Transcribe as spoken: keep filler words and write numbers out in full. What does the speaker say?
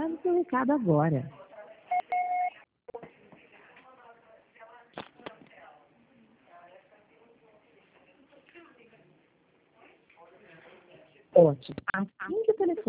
o seu recado agora. Ótimo. Assim que o telefone